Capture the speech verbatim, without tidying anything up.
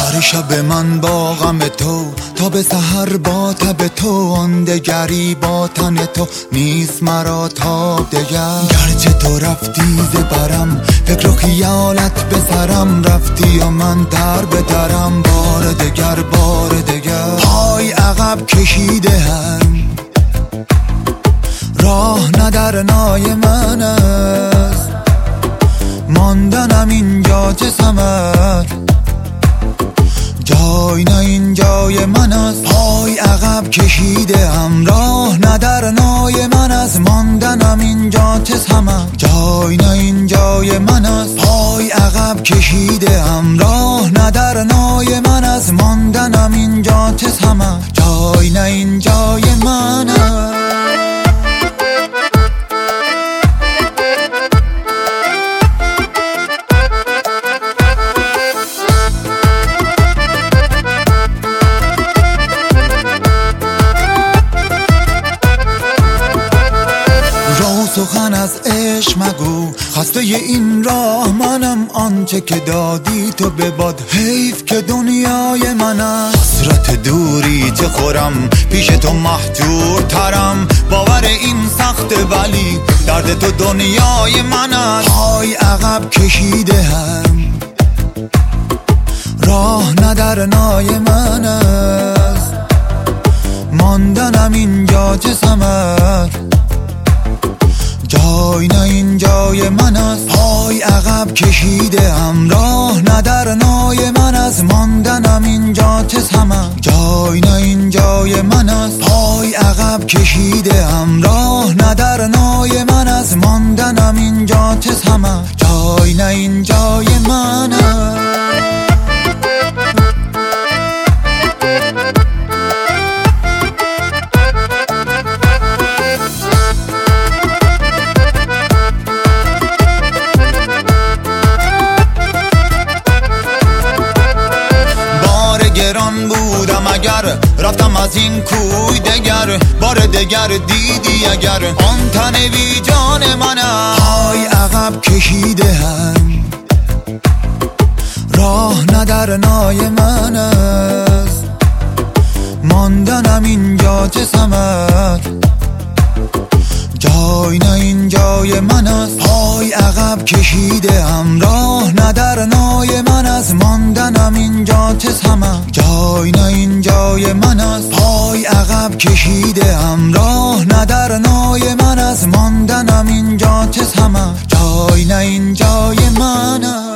هر شب من با غم تو، تا به سحر با تب تو، آن دگری با تن تو نیست مرا تاب دگر. گرچه تو رفتی ز برم، فکر و خیالت به سرم رفتی و من در به درم. بار دگر بار دگر پای عقب کشیده هم، راه نه در نای من است، ماندنم اینجا چه ثمر. جای نه این جای من است، پای عقب کشیده هم، راه نه در نای من است، ماندنم اینجا چه ثمر. جای نه این جای من است، پای عقب کشیده هم، راه نه در نای من است، ماندنم اینجا چه ثمر. جای نه این جای من است. سخن از عشق مگو، خسته این راه منم، آنچه که دادی تو به باد حیف که دنیای من است. حسرت دوری چه خورم، پیش تو محجور ترم، باور این سخت ولی درد تو دنیای من است. پای عقب کشیده هم، راه نه در نای من است، ماندنم اینجا چه ثمر. جای نه این جای من است، پای عقب کشیده هم، راه نه در نای من است، ماندنم اینجا چه ثمر. جای نه این جای من است، پای عقب کشیده هم، راه نه در نای من است، ماندنم اینجا چه ثمر. جای نه این جای من است. گران بودم اگر رفتم از این کوی دگر، بار دگر دیدی اگر آن تن بی جان من است. پای عقب کشیده هم، راه نه در نای من است، ماندنم اینجا چه ثمر. جای نه این جای من است، پای عقب کشیده هم، راه نه در نای من است، ماندنم اینجا چه ثمر. جای نه این جای من است، پای عقب کشیده هم، راه نه در نای من است، ماندنم اینجا چه ثمر. جای نه این جای من است.